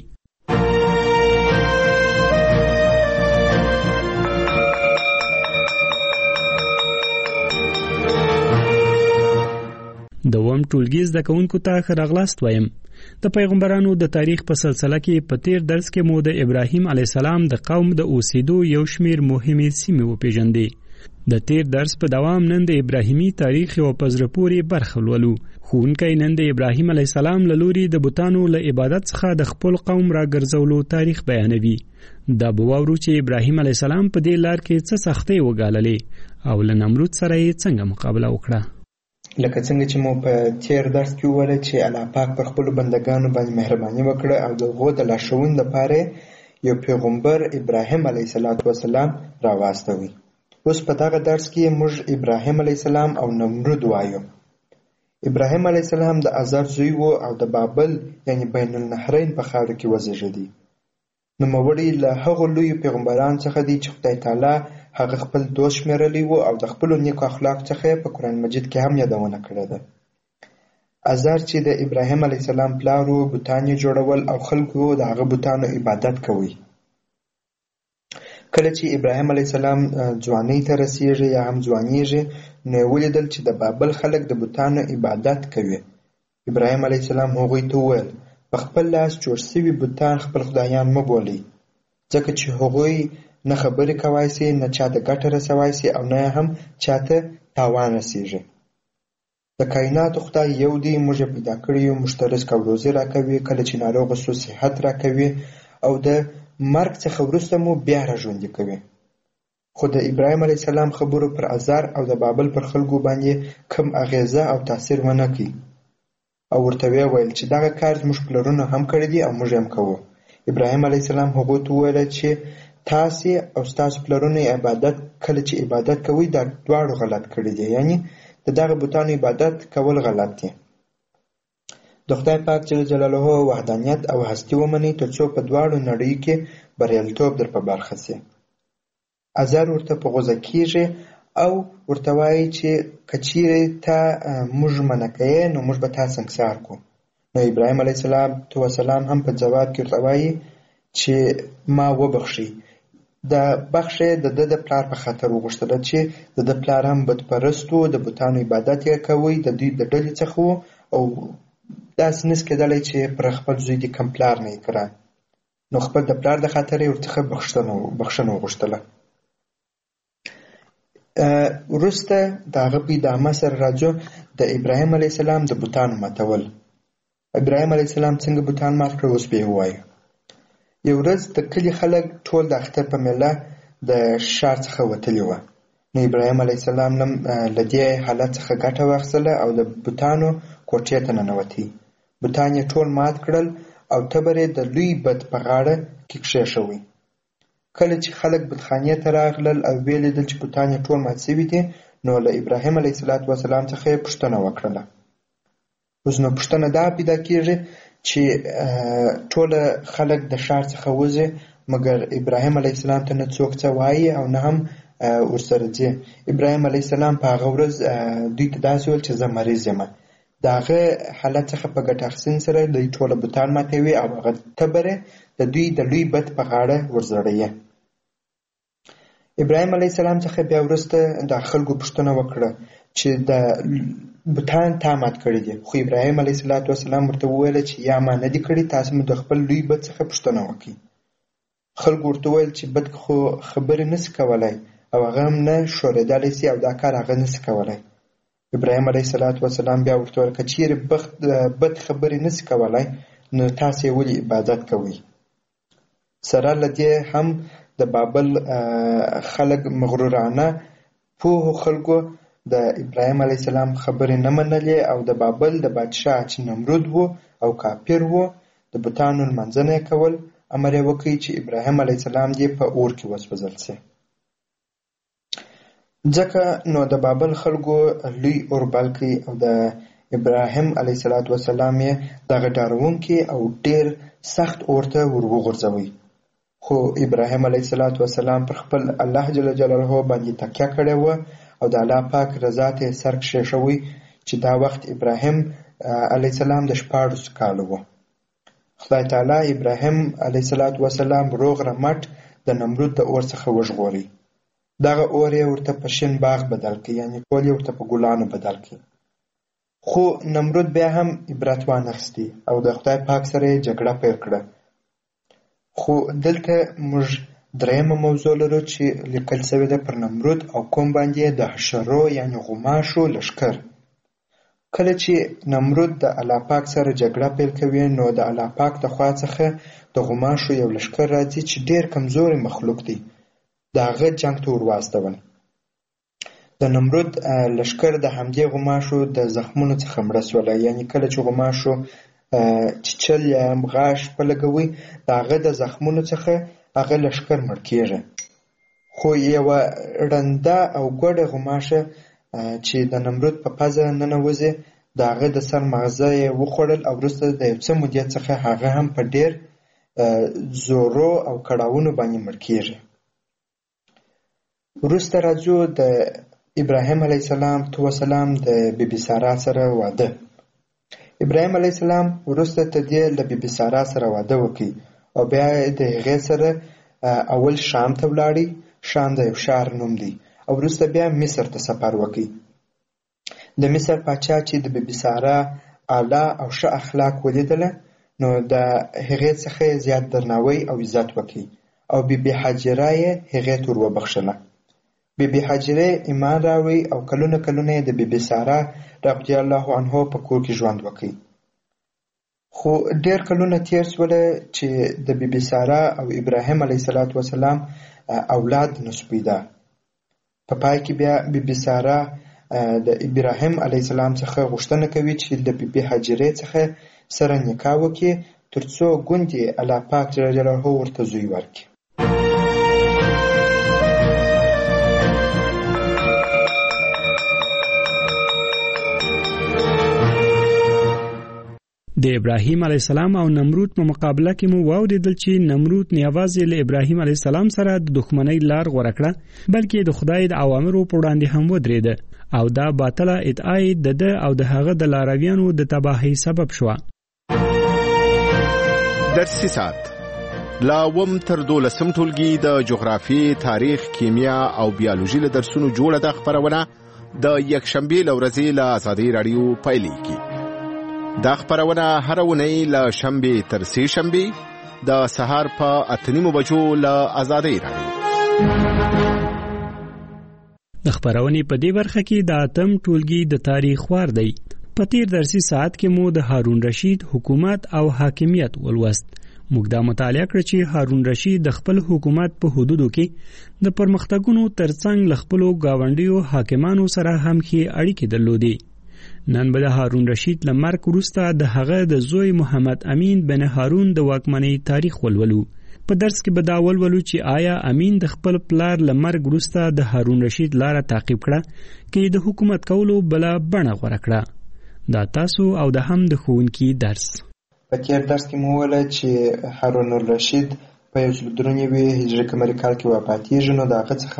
د 8 ټولګي زده کوونکو ته ښه راغلاست وایم. د پیغمبرانو د تاریخ په سلسله کې په تیر درس کې مو د ابراهیم علیه السلام د قوم د اوسېدو یو شمیر مهمې سیمې وپېژندې. د تیر درس په دوام نن د ابراهیمي تاریخ یو په زړه پورې برخه لولو. ښوونکی نن د ابراهیم علیه السلام له لوري د بتانو له عبادت څخه د خپل قوم راګرځولو تاریخ بیانوي. دا به واورو چې ابراهیم علیه السلام په دې لار کې څه سختۍ وګاللې او له نمرود سره یې څنګه مقابله وکړه. لکه څنګه چې مو په تیر درس کې وویل چې الله پاک پر خپل بندگانو باندې مهرباني وکړه او د هغو د لارښوونې لپاره یو پیغمبر ابراهیم علیه السلام راواستوي. اوس په دغه درس کې موږ ابراهیم علیه السلام او نمرود وایو. ابراهیم علیه السلام د آزار زوی و او د بابل یعنی بین النهرین په خاوره کې وزیږېدی. نوموړی له هغو لویو پیغمبرانو څخه دی چې خدای تعالی هغه خپل دوست شمیرلی و او د خپلو نیکو اخلاق څخه په قرآن مجید کې هم یادونه کړې ده. آزار چې د ابراهیم علیه السلام پلار و، بوتان یې جوړول او خلکو د هغه بوتانو عبادت کوي. کله چې ابراهیم علیه السلام ځوانۍ ته رسیږي یا هم ځوانیږي، نو یې ولیدل چې د بابل خلک د بوتانو عبادت کوي. ابراهیم علیه السلام هغوی ته وویل په خپل لاس جوړ شوي بوتان خپل خدایان مه بولئ، ځکه چې هغوی نه خبرې کوای سي، نه چاته ګټه رسوای سي او نه هم چاته تاوان رسیږي. د کائناتو خدای یو دی، موږ یې پیدا کړی یو، موږ ته رزق او روزي راکوي، کله چې ناروغه سو صحت راکوي او د مرګ څخه وروسته مو بیا راژوندي کوي. خو د ابراهیم علیه السلام خبرو پر آزار او د بابل پر خلکو باندې کم اغیزه او تاثیر ونه کړي او ورته ویل چې دغه کار زموږ پلرونو هم کړی دی او موږ هم کوو. ابراهیم علیه السلام هغوی ته وویل چې تاسې او ستاسو پلرونو عبادت کله چې عبادت کوئ دا دواړو غلط کړي دي، یعنی د دغه بوتانو عبادت کول غلط دي. د خدای پاک جل جلاله وحدانیت او هستی ومنئ تر څو په دواړو نړیو کې بریالیتوب در په برخه سي. آزار ورته په غوسه کیږي او ورته وایي چې که چیرې تا موږ منع کوې نو موږ به تا سنګسار کړو. نو ابراهیم علیه السلام هم په ځواب کې ورته وایي چې ما وبخښئ. د بخښه د پلار په خاطر وغوښتله چې د پلار هم بتپرست و، د بوتانو عبادت یې کوي، د دوی د ډلې څخه و او داسې نس کېدلی چې پر خپل زوی د کم پلار نه یې کړه. نو خپل د پلار د خاطر یې ورڅخه بخښنه وغوښتله. وروسته د هغه په ادامه سره راځو د ابراهیم علیه السلام د بوتانو ماتول. ابراهیم علیه السلام څنګه بوتان مات کړل اوس به یې ووایو. یو ورځ د کلي خلک ټول د اختر په میله د ښار څخه وتلي وه. نو ابراهیم علیه السلام له دې حالت څخه ګټه واخیستله او د بوتانو کوټې ته ننوتی. بوتان یې ټول مات کړل او تبر یې د لوی بت په غاړه کې کښېښوی. کله چې خلک بتخانې ته راغلل او ویې لیدل چې بوتان یې ټول مات شوي دي، نو له ابراهیم علیه السلام څخه یې پوښتنه وکړله. اوس نو پوښتنه دا پیدا کېږي چې ټوله خلک د ښار څخه وځي، مګر ابراهیم علیه السلام ته نه څوک څه وایي او نه هم ورسره ځي. ابراهیم علیه السلام په هغه ورځ دوی ته داسې ویل چې زه مریض یم. د هغه حالت څخه په ګټه اخیستنې سره دوی ټوله بوتان ماتوي او هغه تبر د دوی د لوی بت په غاړه ورزړوي. ابراهیم علیه السلام څخه بیا وروسته د خلکو پوښتنه وکړه چې د بوتان تا مات کړي دي، خو ابراهیم علیه السلام ورته وویل چې یا ما نه دي کړي، تاسو مو د خپل لوی بت څخه پوښتنه وکړئ. خلکو ورته وویل چې بت خو خبرې نشي کولی او هغه هم نه ښورېدلی شي او دا کار هغه نشي کولی. ابراهیم علیه السلام بیا ورته وویل که چیرې بت خبرې نشي کولی نو تاسو یې ولې عبادت کوئ؟ سره له دې هم د بابل خلک مغرورانه پوهو خلکو د ابراهیم علیه السلام خبرې نه منلې او د بابل د بادشاه چې نمرود و او کافر و د بوتانو لمانځنه یې کول. امر یې وکړ چې ابراهیم علیه السلام دې په اور کې وسوځل شي. ځکه نو د بابل خلکو لوی اور بل کړي او د ابراهیم علیه السلام یې دغه ډارونکي او ډېر سخت اور ته ور وغورځوي. خو ابراهیم علیه السلام پر خپل الله جل جلاله باندې تکیه کړې وه او د الله پاک رضا ته سر کښېښوی چې دا وخت ابراهیم علیه السلام د 14 کالو و. خدای تعالی ابراهیم علیه السلام روغ رمټ د نمرود د اور څخه وژغوري. دغه اور یې ورته په شین باغ بدل کړي، یعنی ټول یې ورته په ګلانو بدل کړي. خو نمرود بیا هم عبرت وانخیستی او د خدای پاک سره یې جګړه پیل کړه. خو دلته موږ درېیمه موضوع لرو چې لیکل شوې ده پر نمرود او قوم باندې د حشرو یعنی غوماشو لښکر. کله چې نمرود د الله پاک سره جګړه پیل کوي نو د الله پاک د خوا څخه د غوماشو یو لښکر راځي چې ډېر کمزوري مخلوق دی، د هغه جنګ ته ور واستول. د نمرود لښکر د همدې غوماشو د زخمونو څخه مړه شول، یعنی کله چې غوماشو چیچل یا غاښ په لګوي د هغه د زخمونو څخه هغه لښکر مړ کېږي. خو یوه ړنده او ګوډه غوماشه چې د نمرود په پزه ننوځي د هغه د سر مغزه یې وخوړل او وروسته د یو څه مودې څخه هغه هم په ډېر زورو او کړاوونو باندې مړ کېږي. وروسته راځو د ابراهیم علیه السلام د بیبي سارا سره واده. ابراهیم علیه السلام وروسته ته دې له بیبي سارا سره واده وکړي او بیا د هغې سره اول شام ته ولاړی. شام د یو ښار نوم دی او وروسته بیا مصر ته سفر وکړي. د مصر پاچا چې د بیبي سارا اعلی او ښه اخلاق ولیدله نو د هغې څخه زیات درناوی او عزت وکړي او بیبي حاجره یې هغې ته ور وبخښله. بیبي حاجره ایمان راوړی او کلونه یې د بیبي سارا رضی الله عنها په کور کې ژوند وکړي. خو ډېر کلونه تیر شوله چې د بیبي سارا او ابراهیم علیه السلام اولاد نشو پیدا. په پای کې بیا بیبي سارا د ابراهیم علیه السلام څخه غوښتنه کوي چې د بیبي حاجرې څخه سره نکاح وکړي ترڅو ګوندې الله پاک جل جلاله ورته زوی ورکړي. د ابراهیم علیه السلام او نمرود په مقابله کې مو واوریدل چې نمرود نه یوازې له ابراهیم علیه السلام سره د دښمنۍ لار غوره کړه بلکې د خدای د اوامرو په وړاندې هم ودرېده او دا باطله ادعا د ده او د هغه د لارویانو د تباهۍ سبب شوه. درسي ساعت لا وم تر 12 ټولګي د جغرافي، تاریخ، کیمیا او بیولوژي له درسونو جوړه د خبرونه د یکشنبه لورځي له آزادۍ رادیو پایلیږي. دا خبرونه هر ونی له شنبه تر سه شنبه د سهار په 8:30 بجو له آزادۍ رادیو. د خبرونې په دې برخه کې د اتم ټولګي د تاریخ وار دی. په تیر درسي ساعت کې مو د هارون رشید حکومت او حاکمیت ولوست. موږ دا مطالعه کړ چې هارون رشید د خپل حکومت په حدودو کې د پرمختګونو ترڅنګ له خپلو ګاونډیو حاکمانو سره هم ښې اړیکې درلودې. نن به د هارون رشید له مرګ وروسته د هغه د زوی محمد امین بن هارون د واکمنۍ تاریخ ولولو. په درس کې به دا ولولو چې آیا امین د خپل پلار له مرګ وروسته د هارون رشید لاره تعقیب کړه کې د حکومت کولو بله بڼه غوره کړه. دا تاسو او د هم د ښوونکي درس. په تیر درس کې مو وویل چې هارون الرشید په 1993 هجري قمري کال کې وفاتېږي، نو د هغه څخه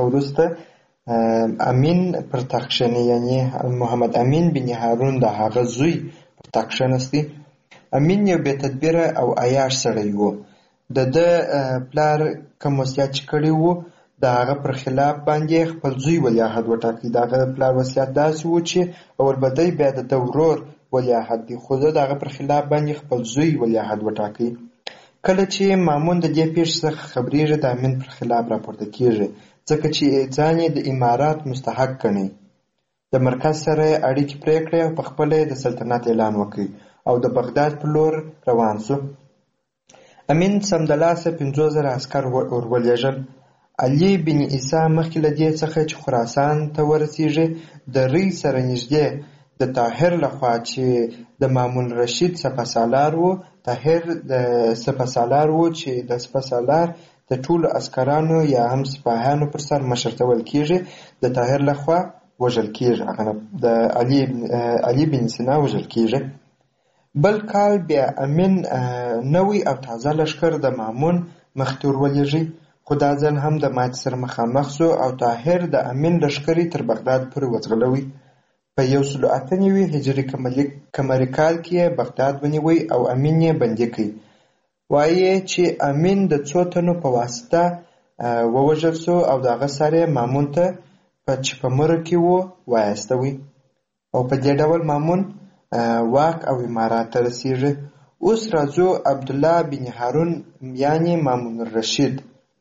وروسته امین پر تخت کښېني، یعنې محمد امین بن هارون د هغه زوی پر تخت کښېنستی. امین یو بې تدبیره او عیاش سړی و. د ده پلار کوم وصیت چې کړی و د هغه پر خلاف باندې خپل زوی ولیعهد وټاکي. د هغه پلار وصیت داسې و چې اول به دی بیا د ده ورور ولیعهد دی، خو د هغه پر خلاف باندې خپل زوی ولیعهد وټاکي. کله چې مامون د دې پیښې څخه خبریږي د امین پر خلاف راپورته کیږي، ځکه چې ځان یې د امارات مستحق ګڼي. د مرکز سره اړیکې پرې کړې او په خپله د سلطنت اعلان وکړي او د بغداد پر لور روان سو. امین سمدلاسه 50,000 عسکر ورولېږل. علي بن عیسی مخکې له دې څخه چې خراسان ته ورسېږي د ری سره نږدې د طاهر لخوا چې د مامون رشید سپهسالار و، طاهر د سپهسالار و چې د سپهسالار د ټولو عسکرانو یا هم سپاهیانو پر سر مشر ته ویل کېږي، د طاهر لخوا وژل کېږي، د علي بن سینا وژل کېږي. بل کال بیا امین نوی او تازه لښکر د مامون مخې ته ورولېږي، خو دا ځل هم د ماتې سره مخامخ سو او طاهر د امین لښکرې تر بغداد پورې وځغلوي. په 198 هجري قمري کال کې بغداد ونیوی او امین یې بندي کړي. وایي چې امین د څو تنو په واسطه ووژل سو او د هغه سر یې مامون ته چې په مره کې و وایستوي او په دې ډول مامون واک او امارات ته رسېږي. اوس راځو عبدالله بن هارون یعنې مامون الرشید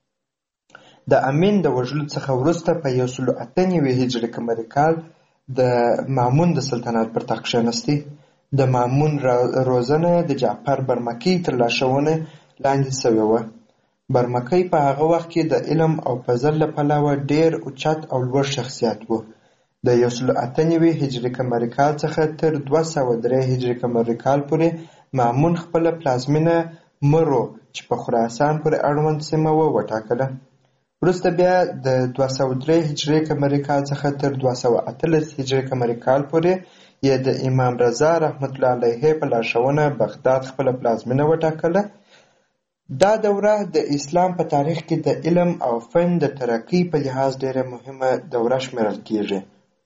د امین د وژلو څخه وروسته په 198 هجري قمري کال د مامون د سلطنت پر تخت کښېنستی. د مامون روزنه د جعفر برمکی تر لارښوونې لاندې سوې وه. برمکی په هغه وخت کې د علم او فضل له پلوه ډېر اوچت او لوړ شخصیت و. د 198 هجري قمري کال څخه تر 203 هجري قمري کال پورې مامون خپله پلازمینه مرو چې په خراسان پورې اړوند سیمه وټاکله. وروسته بیا د 203 هجري قمري کال څخه تر 218 هجري قمري کال پورې یې د امام رضا رحمت الله علیه په لارښوونه بغداد خپله پلازمینه وټاکله. دا دوره د اسلام په تاریخ کې د علم او فن د ترقۍ په لحاظ ډېره مهمه دوره شمیرل کیږي.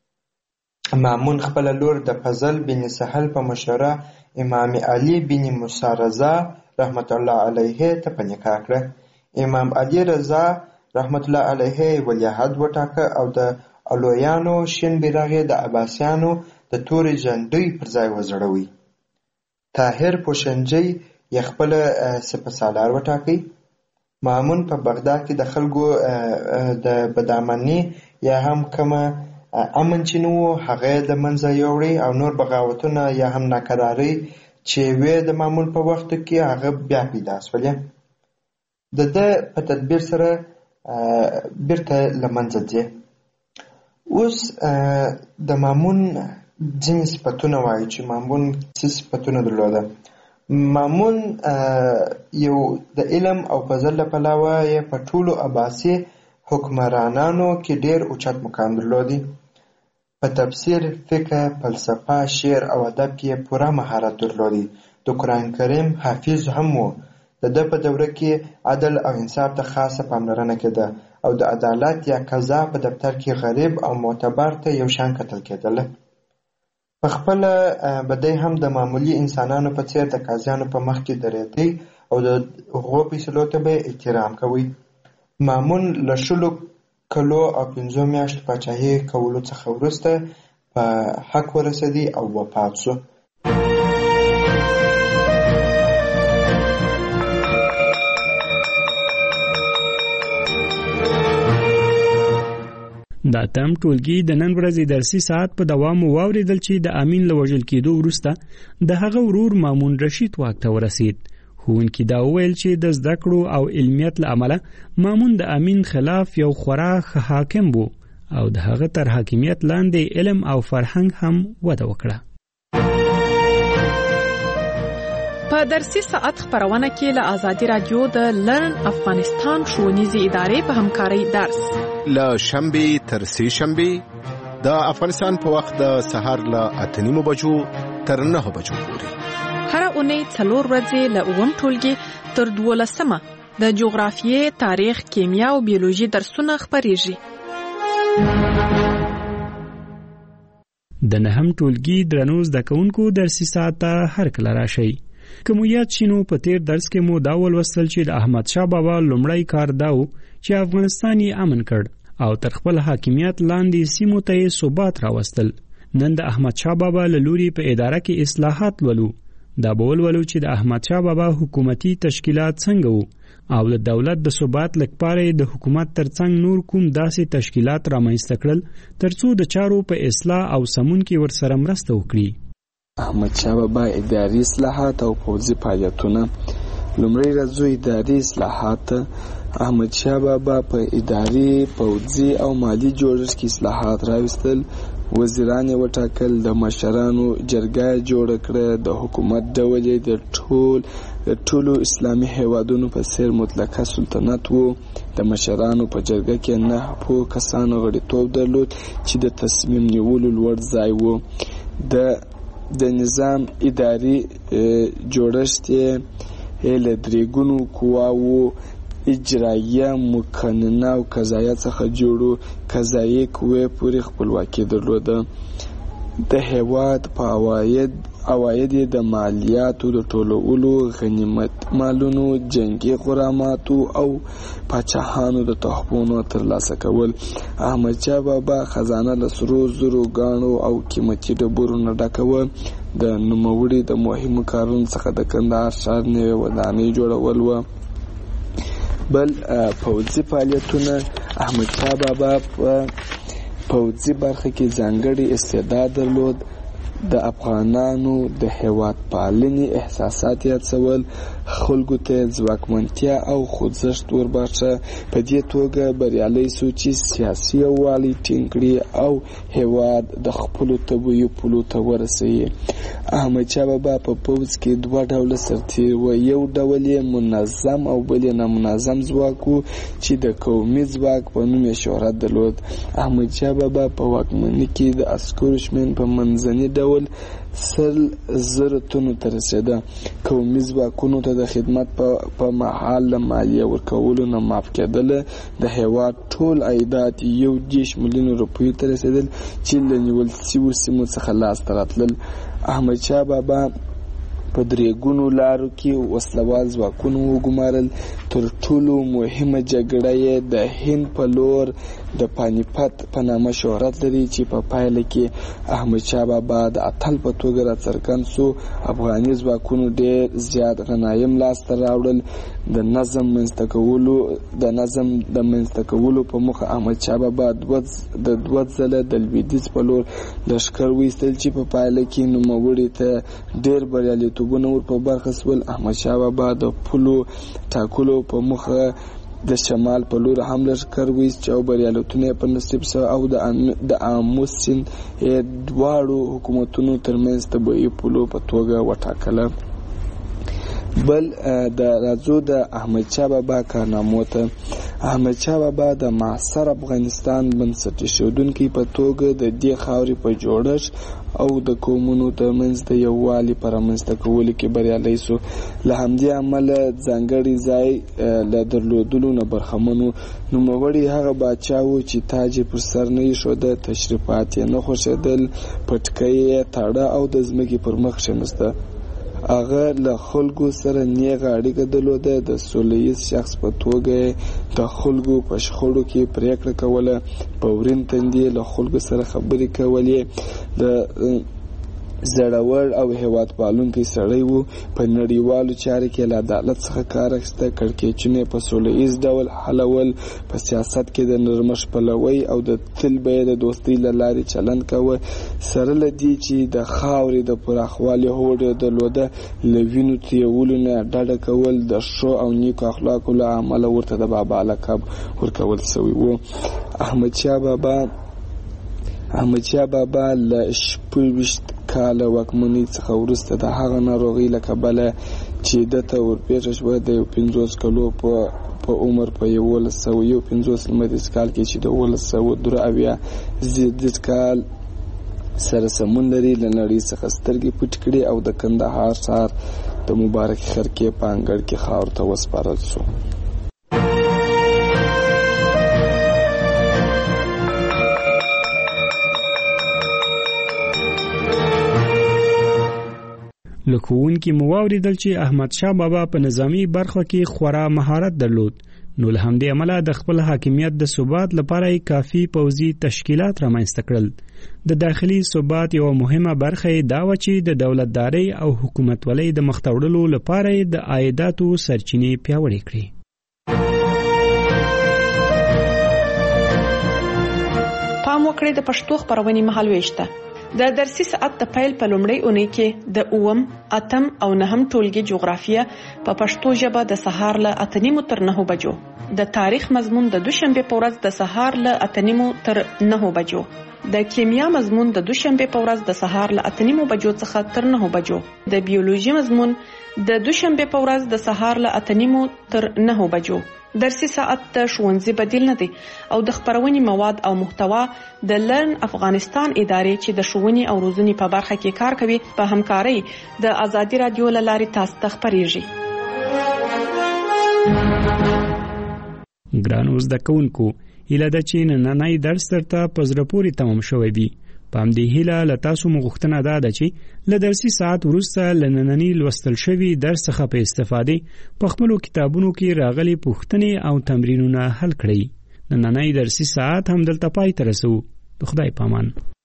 مامون خپله لور د فضل بن سهل په مشوره امام علي بن موسی رضا رحمت الله علیه ته په نکاح کړه. امام علي رضا رحمت الله علیه ولیعهد وټاکه او د علویانو شین بیرغ یې د عباسیانو د تورې جنډۍ پر ځای وځړوي. طاهر پوشنجي یې خپله سپهسالار وټاکئ. مامون په بغداد کې د خلکو د بدامني یا هم کومه امن چې نه و هغه یې د منځه یوړی او نور بغاوتونه یا هم ناکرارۍ چې وې د مامون په وخت کې هغه بیا پیدا شولې. د ده په تدبیر سره بیرته له منځه ځي. اوس د مامون ځینې صفتونه وایي چې مامون څه صفتونه درلوده. مامون یو د علم او فضل له پلوه یې په ټولو عباسي حکمرانانو کې ډېر اوچت مقام درلودی. په تفسیر، فقه، فلسفه، شعر او ادب کې یې پوره مهارت درلودی. د قرآن کریم حافظ هم و. د ده په دوره کې عدل او انصاف ته خاصه پاملرنه کېده او د عدالت یا قضا په دفتر کې غریب او معتبر ته یو شان کتل کېدله. په خپله به دی هم د معمولي انسانانو په څېر د قاضیانو په مخ کې درېدی او د هغو فیصلو ته به احترام کوي. مامون له 10 کلو او 5 میاشتو پاچاهۍ کولو څخه وروسته په حق ورسېدی او وفات شو. دا تم ټولګي د نن ورځې درسي ساعت په دوام واوریدل چې د امین له وژل کېدو وروسته د هغه ورور مامون رشید واک ته ورسید. ښوونکي دا وویل چې د زده کړو او علمیت له امله مامون د امین خلاف یو خورا ښه حاکم و او د هغه تر حاکمیت لاندې علم او فرهنګ هم وده وکړه. په درسي ساعت خبرونه کې له آزادي رادیو د لرن افغانستان ښوونیزې ادارې په همکارۍ درس له شنبې تر سې شنبې د افغانستان په وخت د سهار له 8:30 بجو تر 9 بجو پورې هر اونۍ 4 ورځې له 9 ټولګي تر 12 د جغرافیې، تاریخ، کیمیا او بیولوژي درسونه خبرېږي. د 9 ټولګي درنو زده کوونکو درسي ساعت ته هر کله راشي. کوم یاد شینو په تیر درس کې مو دا ولوستل چې د احمد شاه بابا لومړی کار داو چې افغانستان یې امن کړ او تر خپل حاکمیت لاندې سیمو ته ثبات راوستل. نن د احمد شاه بابا له لوري په اداره کې اصلاحات ولو. دا بولولو چې د احمد شاه بابا حکومتي تشکیلات څنګه وو او د دولت د ثبات لپاره د حکومت ترڅنګ نور کوم داسې تشکیلات رامنځته کړل ترڅو د چارو په اصلاح او سمون کې ورسره مرسته وکړي. احمد شاه بابا اداري اصلاحات او پوځي فعالیتونه. لومړی راځو اداري اصلاحات. احمد شاه بابا په اداري، پوځي او مالی جوړښت کې اصلاحات راوستل. وزیران یې وټاکل، د مشرانو جرګه جوړه کړه، د حکومت ډول یې د ټولو اسلامي هیوادونو په څیر مطلقه سلطنت و. د مشرانو په جرګه کې 9 کسانو غړیتوب درلود چې د تصمیم نیولو لوړ ځای و. د نظام اداري جوړښت یې له 3 ګونو قواوو اجرائیه، مقننه او قضایه څخه جوړو. قضایي قوې پورې خپلواکي درلوده. د هیواد په عواید د مالیاتو د ټولولو، غنیمت مالونو، جنگي غراماتو او پاچاهانو د تحفونو ترلاسه کول. احمد شاه بابا خزانه له سرو زرو، ګاڼو او قیمتي ډبرو نه ډکوه. د نوموړي د مهمو کارونو څخه د کندهار ښار نوې ودانۍ جوړول و. بل پوځي فعالیتونه. احمد شاه بابا په پوځي برخه کې ځانګړي استعداد درلود. د افغانانو د هیواد پالنې احساسات یې هڅول، خلکو ته ځواکمنتیا او خوځښت ورباښه. په دې توګه بریالی سو چې سیاسي یووالی ټینګ کړي او هیواد د خپلو طبیعي پولو ته ورسوي. احمد شاه بابا په پوځ کې 2 ډوله سرتیر و. یو ډول یې منظم او بل یې نامنظم ځواک و چې د قومي ځواک په نوم یې شهرت درلود. احمد شاه بابا په واکمنۍ کې د عسکرو شمېر په منځني ډول 100,000 تنو ته رسېده. قومي ځواکونو ته د خدمت په مهال له مالیه ورکولو نه معاف کېدله. د هیواد ټول عایدات 1 میلیون روپیو ته رسېدل چې له نیول شویو سیمو څخه لاسته راتلل. احمد شاه بابا په 3 ګونو لارو کې وسلوال ځواکونه وګمارل. تر ټولو مهمه جګړه یې د هند په لور د پانیپت په نامه شهرت لري چې په پایله کې احمد شاه بابا د اتل په توګه راڅرګند سو. افغاني ځواکونو ډېر زیات غنایم لاسته راوړل. د نظم د منځته کولو په موخه احمد شاه بابا د 2 ځله د لویدیځ په لور لښکر وایستل چې په پایله کې نوموړي ته ډېر بریالیتوبونه ور په برخه سول. احمد شاه بابا د پولو ټاکلو په موخه د شمال په لور هم لښکر وایست او بریالیتونه په نصیب سو او د آمو سیند 2 حکومتونو ترمنځ طبیعي پولو په توګه وټاکله. بل د راځو د احمد شاه بابا کارنامو ته. احمد شاه بابا د معاصر افغانستان بنسټ ایښودونکی په توګه د دې خاورې په جوړښت او د قومونو ترمنځ د یووالي په رامنځته کولو کې بریالی سو. له همدې امله ځانګړی ځای له درلودلو نه برخمن و. نوموړی هغه باچا و چې تاج یې پر سر نه ایښوده، تشریفات یې نه خوښېدل، پټکۍ یې تاړه او د ځمکې پر مخ کښېناسته. هغه له خلکو سره نیغه اړیکه درلوده. د سوله ییز شخص په توګه د خلکو په شخړو کې پریکړه کوله. په ورین تندي له خلکو سره خبرې کولې. زړور او هیواد پالونکی سړی وو. په نړیوالو چارو کې له عدالت څخه کار اخیسته، کړکېچونه په سوله ایز ډول حلول، په سیاست کې د نرمښت پلوي او د تل به د دوستۍ له لارې چلند کوه. سره له دې چې د خاورې د پراخوالي هوډ درلوده، له وینو تویولو نه ډډه کول، د ښو او نیکو اخلاقو له امله ورته د بابا لقب ورکول سوی و. احمدشاه بابا له 26 کاله واکمنۍ څخه وروسته د هغه ناروغۍ له کبله چې دته ورپېښه شوه د 50 کالو په عمر په 1150 لمریز کال کې چې د 1173 زیږدیز کال سره سمون لري، له نړۍ څخه سترګې پټې کړې او د کندهار ښار د مبارکې خرقې په انګړ کې خاورو ته وسپارل شو. له ښوونکي مو واورېدل چې احمدشاه بابا په نظامی برخه کې خورا مهارت درلود، نو له همدې امله د خپل حاکمیت د ثبات لپاره کافي پوځي تشکیلات رامنځته کړل. د داخلي ثبات یو مهمه برخه دا و چې د دولتدارۍ او حکومتولۍ د مخ ته وړلو لپاره د عایداتو سرچینې پیاوړې کړې. پام وکړئ د پښتو خبرونې مهالويش ته. د درسي ساعت د پیل په لومړۍ اونۍ کې د 8م، 8م او 9م ټولګي جغرافیه په پښتو ژبه د سهار له 8:30 تر 9 بجو، د تاریخ مضمون د دوشنبه په ورځ د سهار له 8:30 تر 9 بجو، د کیمیا مضمون د دوشنبه په ورځ د سهار له 8:30 بجو څخه تر 9 بجو، د بیولوژي مضمون د دوشنبه په ورځ د سهار له 8:30 تر 9 بجو. درسي ساعت د ښوونځي بدیل نه دی او د خبرونې مواد او محتوا د لرن افغانستان ادارې چې د ښوونې او روزنې په برخه کې کار کوي په همکارۍ د ازادي رادیو له لارې تاسو ته خبرېږي. ګرانو زده کوونکو، هیله ده چې نننی درس درته په زړه پورې تمام شوی وي. په همدې هیله له تاسو مو غوښتنه ده چې له درسي ساعت وروسته له ننني لوستل شوي درس څخه په استفادې په خپلو کتابونو کې راغلي پوښتنې او تمرینونه حل کړئ. نننی درسي ساعت هم دلته پای ته رسو. د خدای پامان.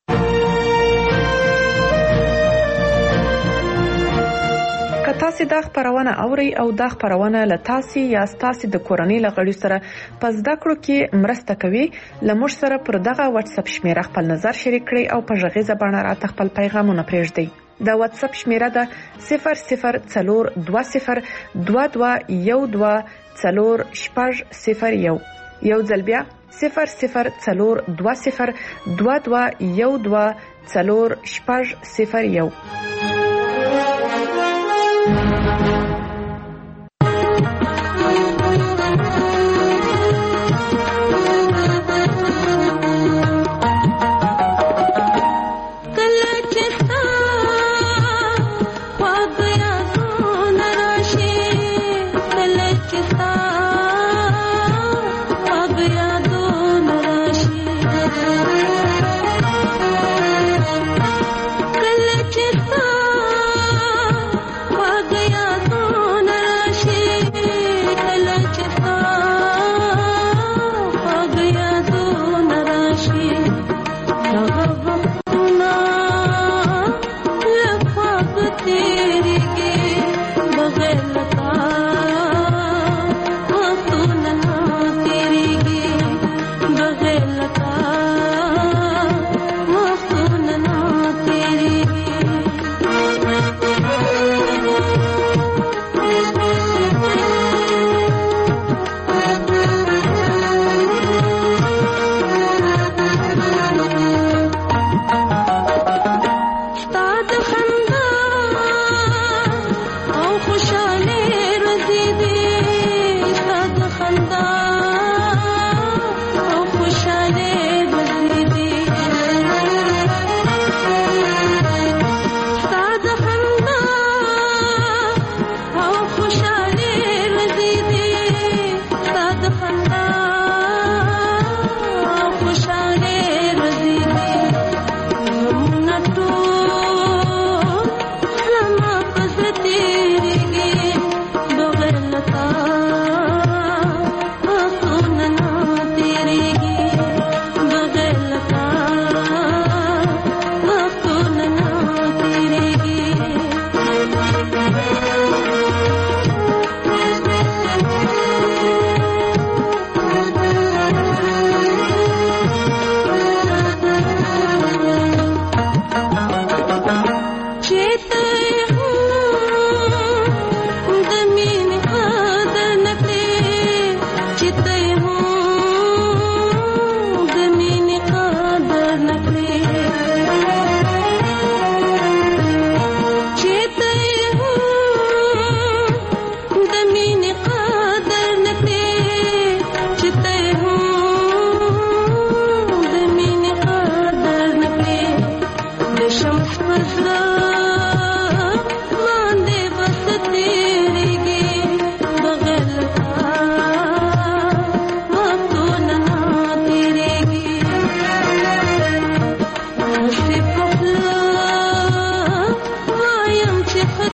که تاسو دا خبرونه اورئ او دا خبرونه له تاسو یا تاسو د کورنۍ له غړي سره په زده کړو کې مرسته کوي، لمر سره پر دغه واتس اپ شمیره خپل نظر شریک کړئ او په ژغیزه باندې راته خپل پیغامونه پرېږدئ. د واتس اپ شمیره ده 004212124001. یو ځل بیا 004212124001.